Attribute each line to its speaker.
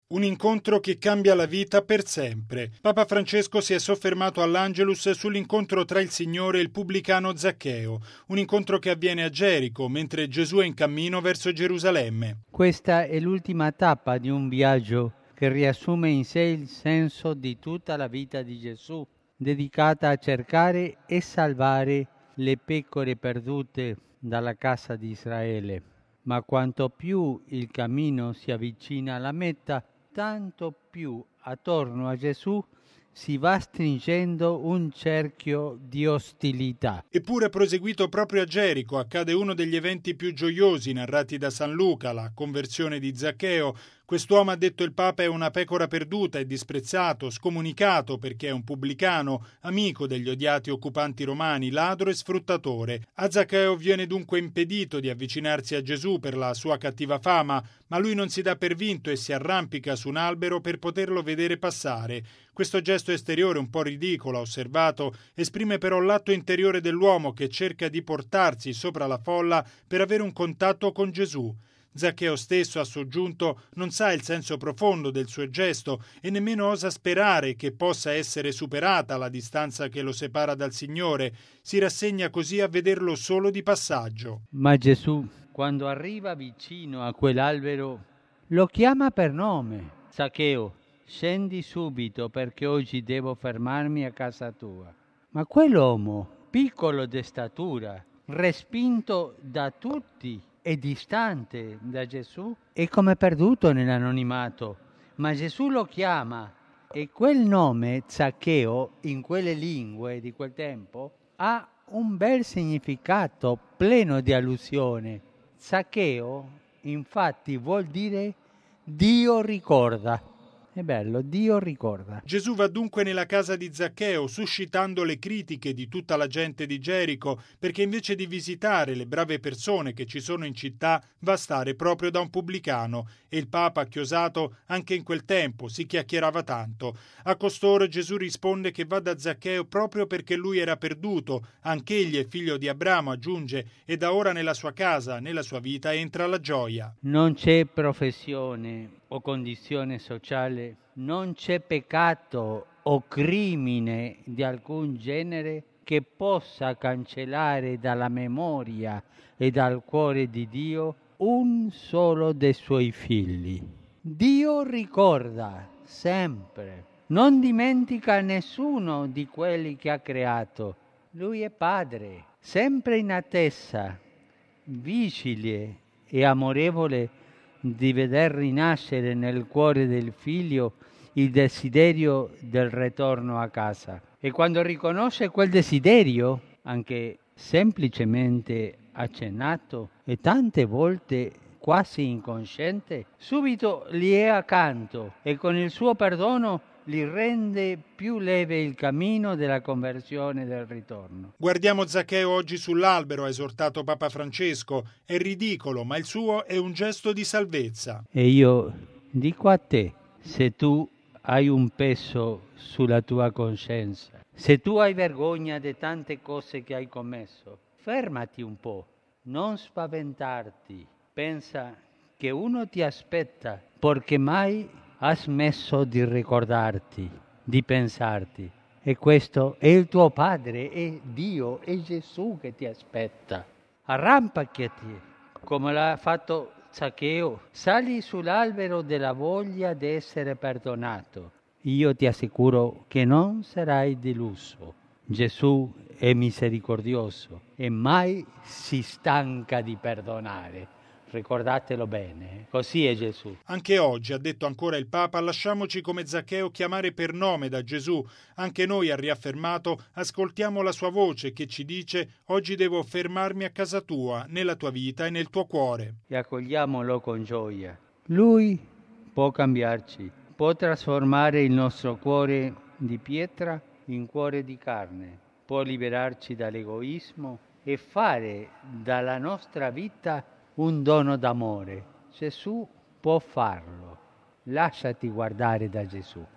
Speaker 1: Un incontro che cambia la vita per sempre. Papa Francesco si è soffermato all'Angelus sull'incontro tra il Signore e il pubblicano Zaccheo, un incontro che avviene a Gerico mentre Gesù è in cammino verso Gerusalemme.
Speaker 2: Questa è l'ultima tappa di un viaggio che riassume in sé il senso di tutta la vita di Gesù, dedicata a cercare e salvare le pecore perdute dalla casa di Israele. Ma quanto più il cammino si avvicina alla meta, tanto più attorno a Gesù si va stringendo un cerchio di ostilità.
Speaker 1: Eppure proseguito proprio a Gerico accade uno degli eventi più gioiosi narrati da San Luca, la conversione di Zaccheo. Quest'uomo, ha detto il Papa, è una pecora perduta e disprezzato, scomunicato perché è un pubblicano, amico degli odiati occupanti romani, ladro e sfruttatore. A Zaccheo viene dunque impedito di avvicinarsi a Gesù per la sua cattiva fama, ma lui non si dà per vinto e si arrampica su un albero per poterlo vedere passare. Questo gesto esteriore, un po' ridicolo, ha osservato, esprime però l'atto interiore dell'uomo che cerca di portarsi sopra la folla per avere un contatto con Gesù. Zaccheo stesso, ha soggiunto, non sa il senso profondo del suo gesto e nemmeno osa sperare che possa essere superata la distanza che lo separa dal Signore. Si rassegna così a vederlo solo di passaggio.
Speaker 2: Ma Gesù, quando arriva vicino a quell'albero, lo chiama per nome. Zaccheo, scendi subito perché oggi devo fermarmi a casa tua. Ma quell'uomo, piccolo di statura, respinto da tutti e distante da Gesù, è come perduto nell'anonimato. Ma Gesù lo chiama e quel nome, Zaccheo, in quelle lingue di quel tempo, ha un bel significato pieno di allusione. Zaccheo, infatti, vuol dire Dio ricorda. È bello, Dio ricorda.
Speaker 1: Gesù va dunque nella casa di Zaccheo, suscitando le critiche di tutta la gente di Gerico, perché invece di visitare le brave persone che ci sono in città, va a stare proprio da un pubblicano. E il Papa, chiosato, anche in quel tempo si chiacchierava tanto. A costoro Gesù risponde che va da Zaccheo proprio perché lui era perduto, anch'egli è figlio di Abramo, aggiunge, e da ora nella sua casa, nella sua vita entra la gioia.
Speaker 2: Non c'è professione o condizione sociale, non c'è peccato o crimine di alcun genere che possa cancellare dalla memoria e dal cuore di Dio un solo dei suoi figli. Dio ricorda sempre, non dimentica nessuno di quelli che ha creato. Lui è Padre, sempre in attesa, vigile e amorevole di veder rinascere nel cuore del figlio il desiderio del ritorno a casa. E quando riconosce quel desiderio, anche semplicemente accennato e tante volte quasi inconsciente, subito gli è accanto e con il suo perdono gli rende più leve il cammino della conversione e del ritorno.
Speaker 1: Guardiamo Zaccheo oggi sull'albero, ha esortato Papa Francesco. È ridicolo, ma il suo è un gesto di salvezza.
Speaker 2: E io dico a te, se tu hai un peso sulla tua coscienza, se tu hai vergogna di tante cose che hai commesso, fermati un po', non spaventarti, pensa che uno ti aspetta, perché mai ha smesso di ricordarti, di pensarti. E questo è il tuo Padre, è Dio, è Gesù che ti aspetta. Arrampicati, come l'ha fatto Zaccheo, sali sull'albero della voglia di essere perdonato. Io ti assicuro che non sarai deluso. Gesù è misericordioso e mai si stanca di perdonare. Ricordatelo bene, così è Gesù.
Speaker 1: Anche oggi, ha detto ancora il Papa, lasciamoci come Zaccheo chiamare per nome da Gesù. Anche noi, ha riaffermato, ascoltiamo la sua voce che ci dice: oggi devo fermarmi a casa tua, nella tua vita e nel tuo cuore.
Speaker 2: E accogliamolo con gioia. Lui può cambiarci, può trasformare il nostro cuore di pietra in cuore di carne, può liberarci dall'egoismo e fare dalla nostra vita un dono d'amore. Gesù può farlo. Lasciati guardare da Gesù.